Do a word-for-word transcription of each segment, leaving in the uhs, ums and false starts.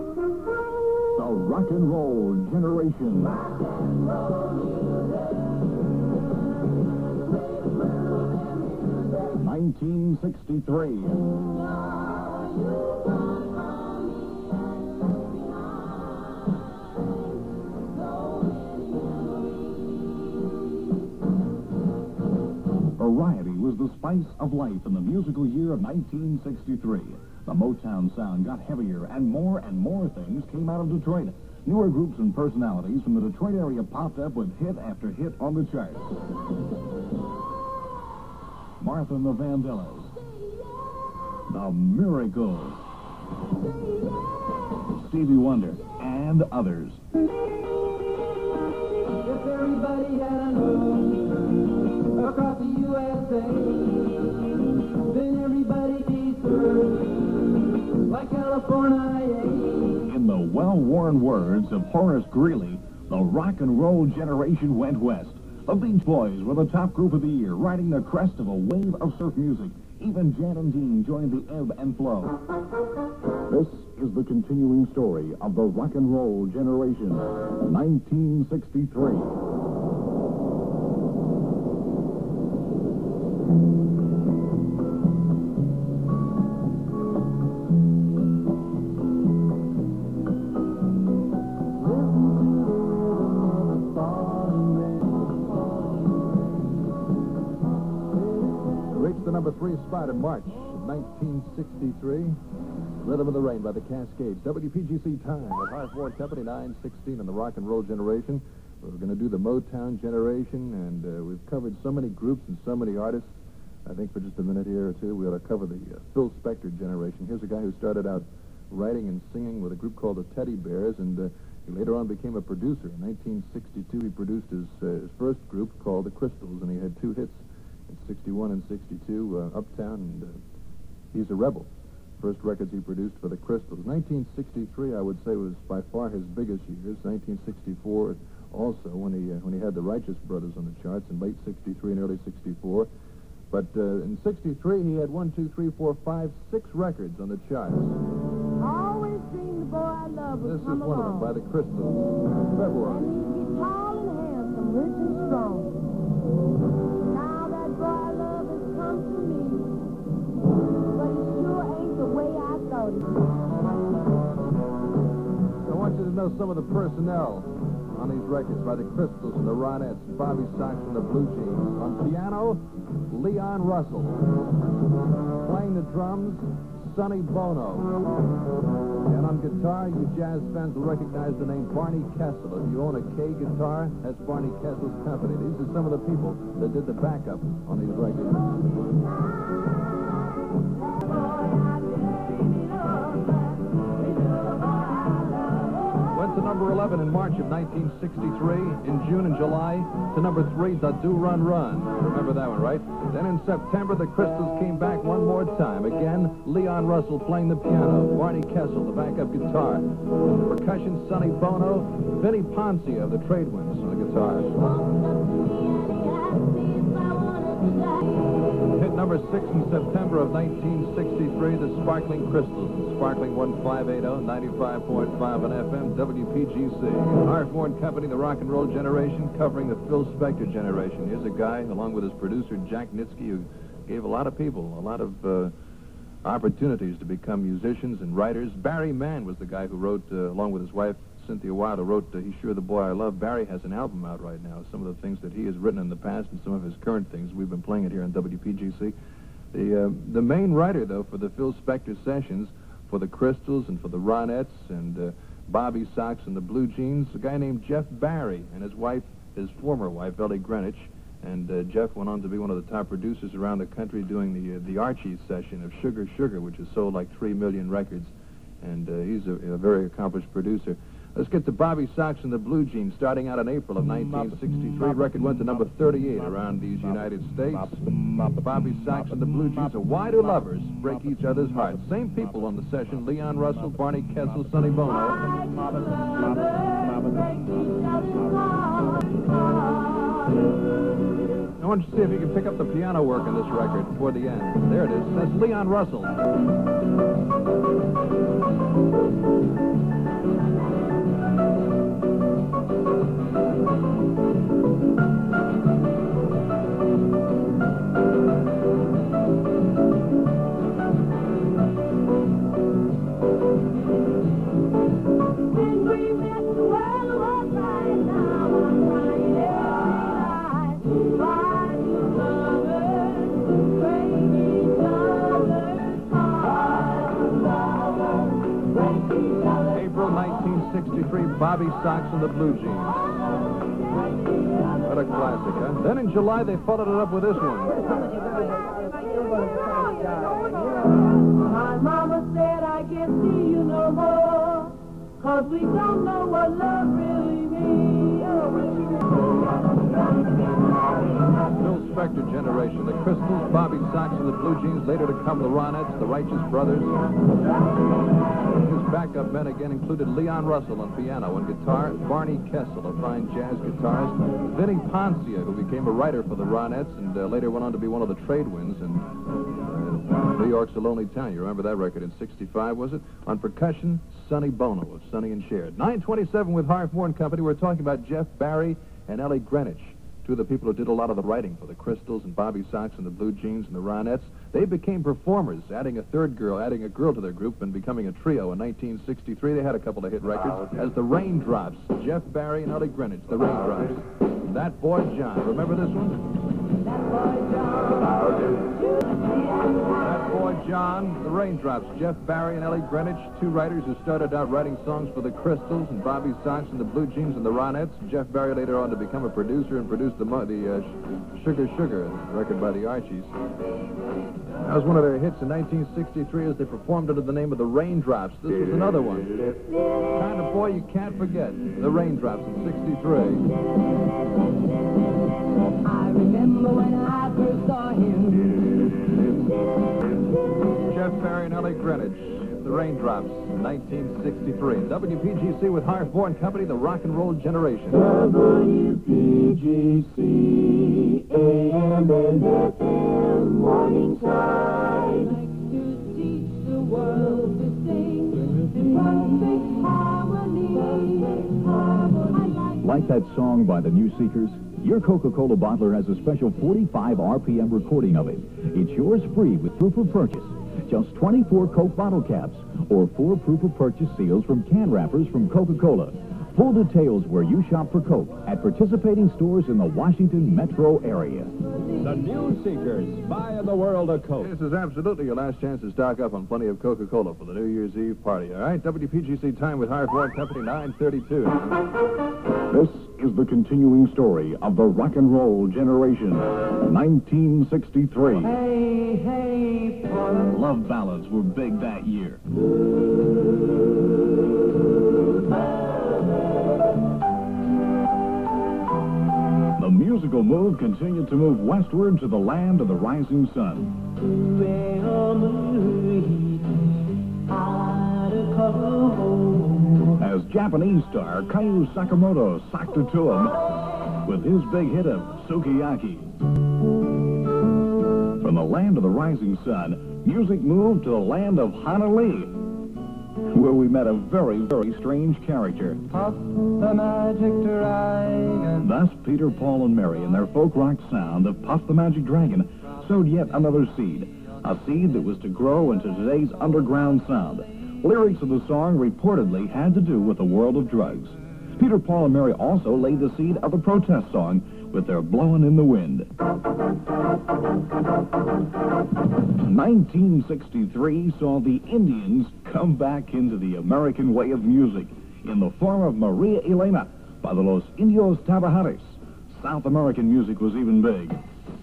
The Rock and Roll Generation. nineteen sixty-three. Variety was the spice of life in the musical year of nineteen sixty-three. The Motown sound got heavier, and more and more things came out of Detroit. Newer groups and personalities from the Detroit area popped up with hit after hit on the charts. Martha and the Vandellas, The Miracles, Stevie Wonder, and others. If everybody had a home across the U S A, then everybody be served like California. In the well-worn words of Horace Greeley, the rock and roll generation went west. The Beach Boys were the top group of the year, riding the crest of a wave of surf music. Even Jan and Dean joined the ebb and flow. This is the continuing story of the rock and roll generation, nineteen sixty-three. Number three spot in March of nineteen sixty-three. Rhythm of the Rain by the Cascades. W P G C time at Harf Ward Company, nine sixteen in the rock and roll generation. We're going to do the Motown generation, and uh, we've covered so many groups and so many artists. I think for just a minute here or two, we ought to cover the uh, Phil Spector generation. Here's a guy who started out writing and singing with a group called the Teddy Bears, and uh, he later on became a producer. In nineteen sixty-two, he produced his, uh, his first group called the Crystals, and he had two hits. sixty-one and sixty-two, uh, Uptown, and uh, He's a Rebel. First records he produced for the Crystals. nineteen sixty-three, I would say, was by far his biggest years. nineteen sixty-four, also, when he uh, when he had the Righteous Brothers on the charts in late sixty-three and early sixty-four. But uh, in sixty-three, he had one, two, three, four, five, six records on the charts. Always seen the boy I love This will is come one of them along. by the Crystals. February. And he'd be tall and handsome, rich and strong. Now that boy I love has come to me, but he sure ain't the way I thought he was. I want you to know some of the personnel on these records by the Crystals and the Ronettes, Bobby Sox and the Blue Jeans. On piano, Leon Russell. Playing the drums, Sonny Bono. And on guitar, you jazz fans will recognize the name Barney Kessel. If you own a K guitar, that's Barney Kessel's company. These are some of the people that did the backup on these records. Went to number eleven in March of nineteen sixty-three. In June and July, to number three, the Do Run Run. Remember that one, right? Then in September, the Crystals came back one more time. Again, Leon Russell playing the piano, Barney Kessel, the backup guitar. Percussion, Sonny Bono, Vinnie Poncia of the Tradewinds on the guitar. Hit number six in September of nineteen sixty-three, the Sparkling Crystals. Sparkling fifteen eighty, ninety-five point five on F M, W P G C. Harf Ward Company, the rock and roll generation, covering the Phil Spector generation. Here's a guy, along with his producer, Jack Nitsky, who gave a lot of people a lot of uh, opportunities to become musicians and writers. Barry Mann was the guy who wrote, uh, along with his wife, Cynthia Wilder, wrote uh, He's Sure the Boy I Love. Barry has an album out right now, some of the things that he has written in the past and some of his current things. We've been playing it here on W P G C. The, uh, the main writer, though, for the Phil Spector sessions, for the Crystals and for the Ronettes and uh, Bobby Sox and the Blue Jeans, a guy named Jeff Barry, and his wife, his former wife, Ellie Greenwich. And uh, Jeff went on to be one of the top producers around the country doing the uh, the Archie session of Sugar Sugar, which has sold like three million records. And uh, he's a, a very accomplished producer. Let's get to Bobby Sox and the Blue Jeans, starting out in April of nineteen sixty-three. Record went to number thirty-eight around these United States. Bobby Sox and the Blue Jeans are why do lovers break each other's hearts? Same people on the session, Leon Russell, Barney Kessel, Sonny Bono. I want you to see if you can pick up the piano work in this record before the end. There it is. That's Leon Russell. When we met, the world was right. Now I'm crying every night. Try to lovers break each other's hearts. Break each other's April nineteen sixty-three, Bobby Sox and the Blue Jeans. What a classic, huh? Then in July, they followed it up with this one. My mama said I can't see you no more, 'cause we don't know what love really means. Phil Spector generation, the Crystals, Bobby Sox and the Blue Jeans, later to come the Ronettes, the Righteous Brothers. His backup men again included Leon Russell on piano and guitar, Barney Kessel, a fine jazz guitarist, Vinnie Poncia, who became a writer for the Ronettes and uh, later went on to be one of the trade winds, and uh, New York's a Lonely Town. You remember that record in sixty-five, was it? On percussion, Sonny Bono of Sonny and Cher. nine twenty-seven with Hartmore and Company. We're talking about Jeff Barry and Ellie Greenwich, two of the people who did a lot of the writing for the Crystals and Bobby Sox and the Blue Jeans and the Ronettes. They became performers, adding a third girl, adding a girl to their group and becoming a trio. In nineteen sixty-three, they had a couple of hit records as the Raindrops. Jeff Barry and Ellie Greenwich, the Raindrops. That Boy John. Remember this one? That boy John. That Boy John, the Raindrops. Jeff Barry and Ellie Greenwich, two writers who started out writing songs for the Crystals and Bobby Sox and the Blue Jeans and the Ronettes. Jeff Barry later on to become a producer and produced the, mo- the uh, Sh- Sugar Sugar record by the Archies. That was one of their hits in nineteen sixty-three as they performed under the name of the Raindrops. This was another one. Kind of boy you can't forget. The Raindrops in sixty-three. I remember when I first saw him. Jeff Barry and Ellie Greenwich, the Raindrops, nineteen sixty-three. W P G C with Hartmore and Company, the Rock and Roll Generation. W P G C, A M and F M, Morningside. To teach the world to sing in perfect harmony. I like Like that song by the New Seekers? Your Coca-Cola bottler has a special forty-five R P M recording of it. It's yours free with proof of purchase. Just twenty-four Coke bottle caps or four proof of purchase seals from can wrappers from Coca-Cola. Full details where you shop for Coke at participating stores in the Washington metro area. The New Seekers, buying the world a Coke. This is absolutely your last chance to stock up on plenty of Coca-Cola for the New Year's Eve party, all right? W P G C time with Hartmore and Company, nine thirty-two. This is the continuing story of the rock and roll generation. nineteen sixty-three. Hey, hey, Paul. Love ballads were big that year. The musical mood continued to move westward to the land of the rising sun. As Japanese star Kaiju Sakamoto socked it to him with his big hit of Sukiyaki. From the land of the rising sun, music moved to the land of Honolulu, where we met a very, very strange character. Puff the Magic Dragon. Thus, Peter, Paul, and Mary and their folk rock sound of Puff the Magic Dragon sowed yet another seed, a seed that was to grow into today's underground sound. Lyrics of the song reportedly had to do with the world of drugs. Peter, Paul, and Mary also laid the seed of the protest song with their Blowin' in the Wind. nineteen sixty-three saw the Indians come back into the American way of music in the form of Maria Elena by the Los Indios Tabajares. South American music was even big.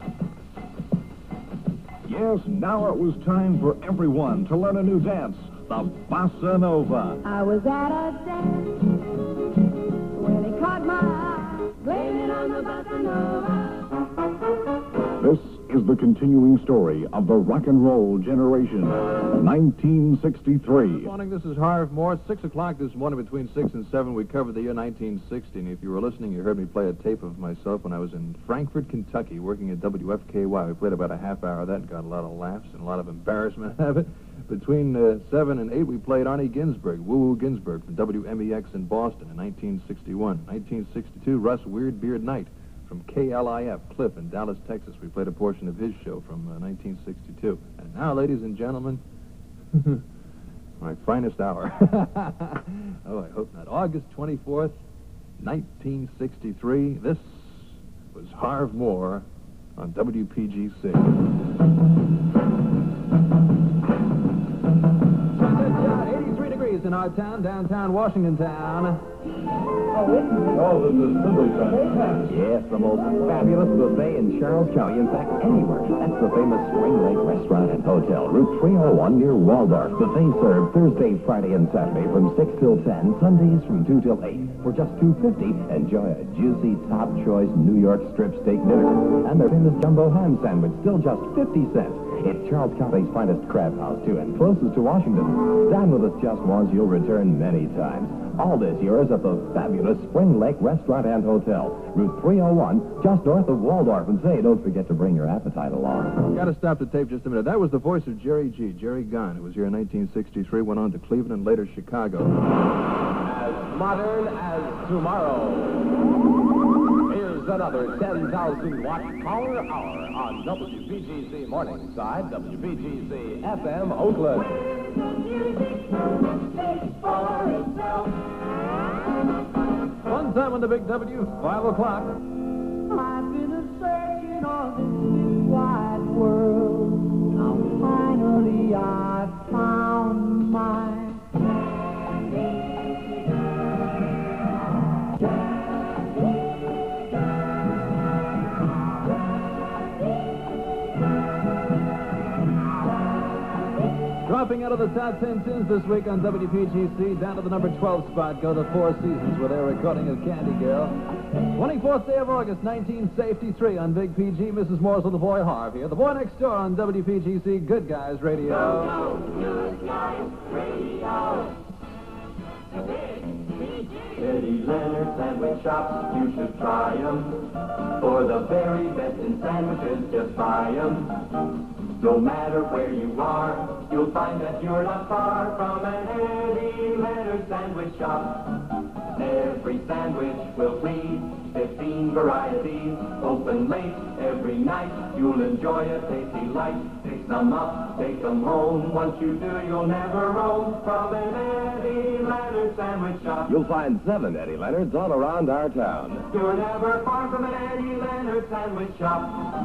Yes, now it was time for everyone to learn a new dance, the Bossa Nova. I was at a dance when it caught my eye, blaming on the Bossa Nova. This is the continuing story of the rock and roll generation. nineteen sixty-three. Good morning, this is Harv Moore. Six o'clock this morning, between six and seven, we covered the year nineteen sixty. And if you were listening, you heard me play a tape of myself when I was in Frankfort, Kentucky, working at W F K Y. We played about a half hour of that and got a lot of laughs and a lot of embarrassment out of it. Between uh, seven and eight, we played Arnie Ginsberg, Woo Woo Ginsberg, from W M E X in Boston in nineteen sixty-one. nineteen sixty-two, Russ Weird Beard Knight from K L I F, Cliff, in Dallas, Texas. We played a portion of his show from uh, nineteen sixty-two. And now, ladies and gentlemen, My finest hour. Oh, I hope not. August twenty-fourth, nineteen sixty-three. This was Harv Moore on W P G C. eighty-three degrees in our town, downtown Washington town. Oh, this is Sibley time. Yes, the most fabulous buffet in Charles County. In fact, anywhere. That's the famous Spring Lake Restaurant and Hotel, Route three oh one near Waldorf. Buffet served Thursday, Friday, and Saturday from six till ten. Sundays from two till eight. For just two fifty, enjoy a juicy, top-choice New York strip steak dinner. And their famous jumbo ham sandwich, still just fifty cents. It's Charles County's finest crab house, too, and closest to Washington. Dine with us just once, you'll return many times. All this yours at the fabulous Spring Lake Restaurant and Hotel, Route three oh one, just north of Waldorf. And say, don't forget to bring your appetite along. Got to stop the tape just a minute. That was the voice of Jerry G. Jerry Gunn, who was here in nineteen sixty-three, went on to Cleveland and later Chicago. As modern as tomorrow. Here's another ten thousand watt power hour on W P G C Morningside, W P G C F M Oakland. One time on the Big W, five o'clock. I've been a searching on this wide world. Now finally I found mine. Dropping out of the top ten tunes this week on W P G C, down to the number twelve spot, go the Four Seasons with their recording of Candy Girl. twenty-fourth day of August, nineteen sixty-three on Big P G. Missus Morris with the boy Harv here. The boy next door on W P G C, Good Guys Radio. Good Guys Radio. Eddie Leonard Sandwich Shops, you should try 'em. For the very best in sandwiches, just buy 'em. No matter where you are, you'll find that you're not far from an Eddie Leonard Sandwich Shop. Every sandwich will please, fifteen varieties, open late every night. You'll enjoy a tasty light. Pick some up, take them home. Once you do, you'll never roam from an Eddie Leonard Sandwich Shop. You'll find seven Eddie Leonards all around our town. You're never far from an Eddie Leonard Sandwich Shop.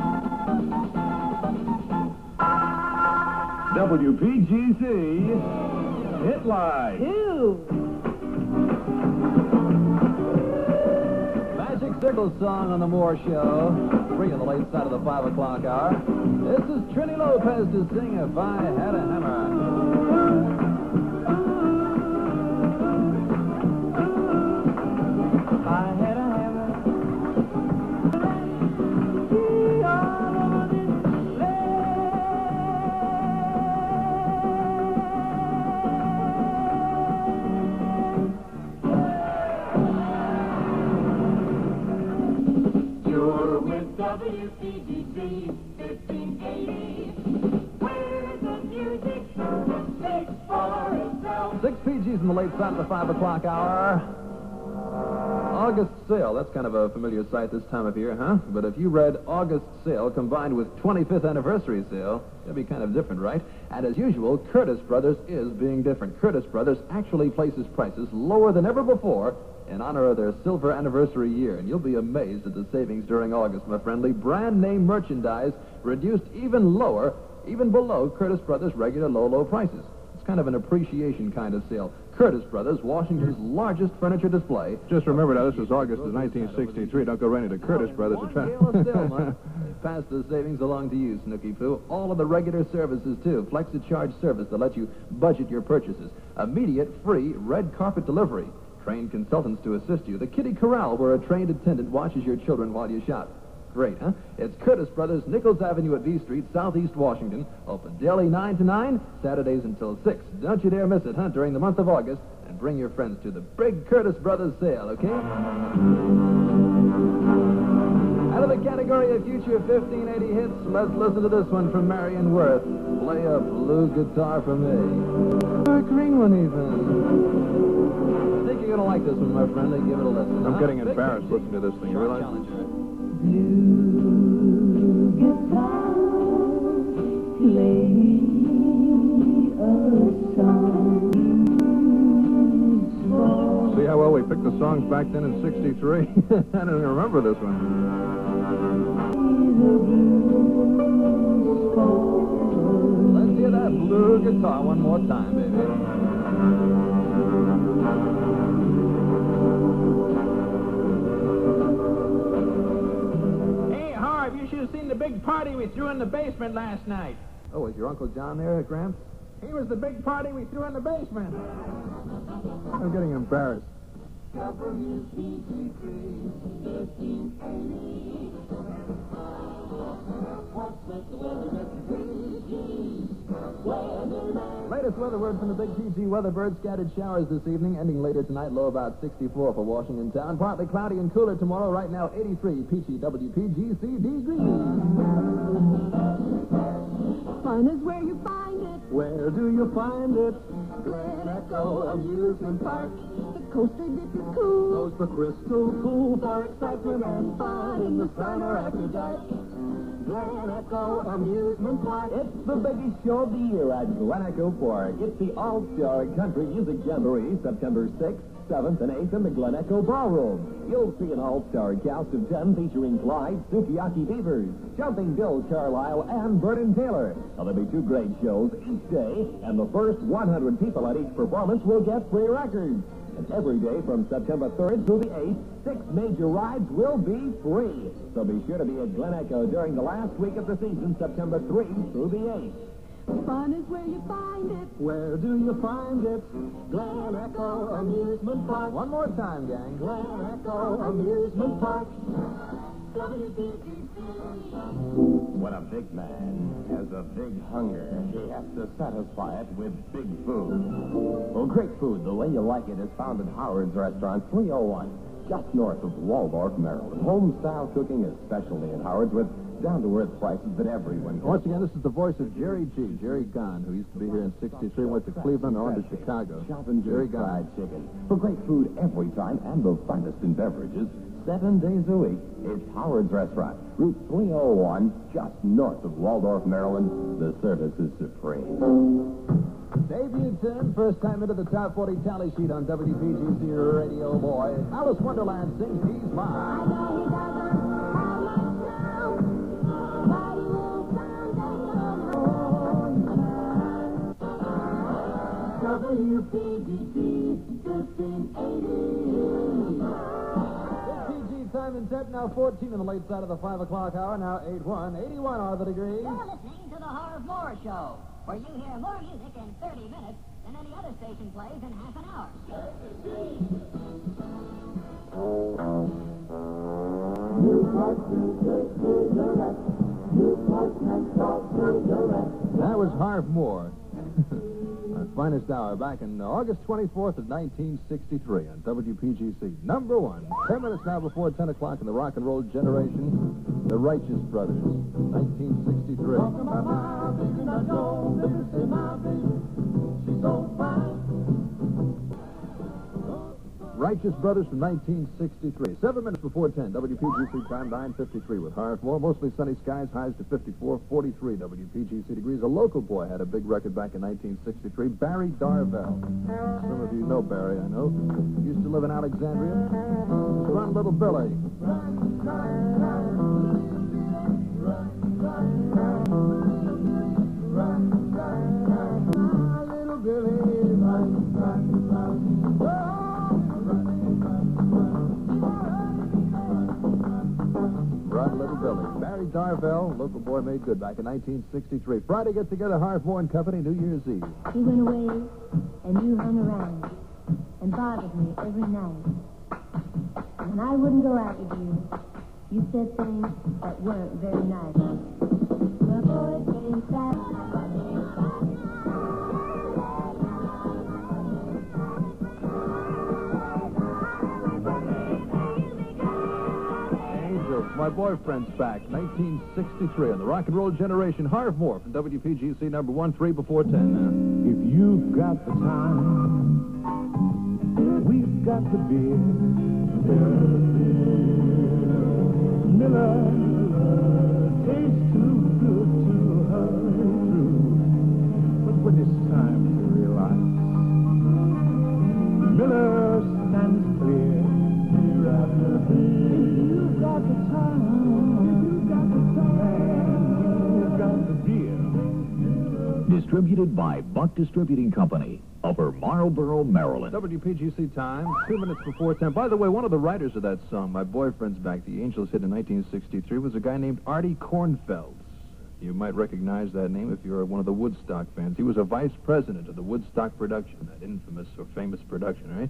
W P G C Hit Line. Magic Circle song on the Moore Show. Three on the late side of the five o'clock hour. This is Trini Lopez to sing If I Had a Hammer. I had a hammer. You're with W P G C fifteen eighty. Where the music speaks for itself. Six P Gs in the late side of the five o'clock hour. August Sale, that's kind of a familiar sight this time of year, huh? But if you read August Sale combined with twenty-fifth Anniversary Sale, it'd be kind of different, right? And as usual, Curtis Brothers is being different. Curtis Brothers actually places prices lower than ever before in honor of their silver anniversary year. And you'll be amazed at the savings during August, my friendly. Brand name merchandise reduced even lower, even below Curtis Brothers' regular low, low prices. It's kind of an appreciation kind of sale. Curtis Brothers, Washington's largest furniture display. Just remember now, this is August of nineteen sixty-three. Don't go running to Curtis Brothers to try. One gala sale, man. They pass the savings along to you, Snooky Poo. All of the regular services, too. Flexi-charge service that lets you budget your purchases. Immediate, free, red carpet delivery. Trained consultants to assist you. The Kitty Corral, where a trained attendant watches your children while you shop. Great, huh? It's Curtis Brothers, Nichols Avenue at V Street, Southeast Washington. Open daily nine to nine, Saturdays until six. Don't you dare miss it, huh? During the month of August. And bring your friends to the big Curtis Brothers sale, okay? Out of the category of future fifteen eighty hits, let's listen to this one from Marion Worth. Play a blue guitar for me. Or a green one, even. I think you're going to like this one, my friend. Give it a listen. I'm huh? getting Big embarrassed P G. listening to this thing. You realize? Blue guitar, play me a song. we picked the songs back then in sixty-three. I don't even remember this one. Let's hear that blue guitar one more time, baby. Hey, Harv, you should have seen the big party we threw in the basement last night. Oh, was your Uncle John there, Gramps? He was the big party we threw in the basement. I'm getting embarrassed. Latest weather word from the Big P G Weatherbird. Scattered showers this evening, ending later tonight. Low about sixty-four for Washington Town. Partly cloudy and cooler tomorrow. Right now, eighty-three. Peachy W P G C degrees. Fun is where you find it. Where do you find it? Glen Echo Amusement Park. The coaster dip is cool. Goes the crystal pool. For excitement and fun in the summer after dark. Glen Echo Amusement Park. It's the biggest show of the year at Glen Echo Park. It's the All-Star Country Music Jamboree, September sixth, seventh, and eighth in the Glen Echo Ballroom. You'll see an all-star cast of ten featuring Clyde, Sukiyaki Beavers, Jumping Bill Carlisle, and Burton Taylor. Now, there'll be two great shows each day, and the first one hundred people at each performance will get free records. And every day from September third through the eighth, six major rides will be free. So be sure to be at Glen Echo during the last week of the season, September third through the eighth. Fun is where you find it. Where do you find it? Glen Echo Amusement Park. One more time, gang. Glen Echo Amusement Park. W P G C. When a big man has a big hunger, he has to satisfy it with big food. Well, great food, the way you like it, is found at Howard's Restaurant three oh one, just north of Waldorf, Maryland. Home-style cooking is specialty at Howard's with down-to-earth prices that everyone can. Once again, this is the voice of Jerry G. Jerry Gunn, who used to be here in sixty-three, went to Cleveland, on to Chicago. Shop and Jerry Jerry Gunn. fried chicken. For great food every time and the finest in beverages, seven days a week, it's Howard's Restaurant, Route three oh one, just north of Waldorf, Maryland. The service is supreme. Debut tune, first time into the top forty tally sheet on W P G C Radio Boy. Alice Wonderland sings He's I Mine. know he doesn't have much now, but he will someday come home. W P G C fifteen eighty. P G time and temp now fourteen on the late side of the five o'clock hour. Now eight one. eighty-one are the degrees. You're listening to the Harv Moore Show, where you hear more music in thirty minutes than any other station plays in half an hour. That was Harv Moore. Our finest hour back in August twenty-fourth of nineteen sixty-three on W P G C. Number one. Ten minutes now before ten o'clock in the rock and roll generation. The Righteous Brothers. nineteen sixty-three. Righteous Brothers from nineteen sixty-three. Seven minutes before ten. W P G C time nine fifty-three with Harv Moore. Mostly sunny skies, highs to fifty-four, forty-three W P G C degrees. A local boy had a big record back in nineteen sixty-three. Barry Darvell. Some of you know Barry, I know. Used to live in Alexandria. Run Little Billy. Little Billy, run, run, run. Run, Little Billy. Barry Darvell, local boy made good back in nineteen sixty-three. Friday get together, Harv Moore and Company, New Year's Eve. He went away, and you hung around and bothered me every night. And I wouldn't go out with you. You said things that weren't very nice. The boy came Angels, my boyfriend's back, nineteen sixty-three on the rock and roll generation. Harv Moore from W P G C number one, three before ten now. If you've got the time, we've got the beer. Miller tastes too good to hurry through. But when it's time to relax, Miller stands clear. Distributed by Buck Distributing Company, Upper Marlboro, Maryland. W P G C time, two minutes before ten. By the way, one of the writers of that song, My Boyfriend's Back, the Angels hit in nineteen sixty-three, was a guy named Artie Kornfeld. You might recognize that name if you're one of the Woodstock fans. He was a vice president of the Woodstock production, that infamous or famous production, right?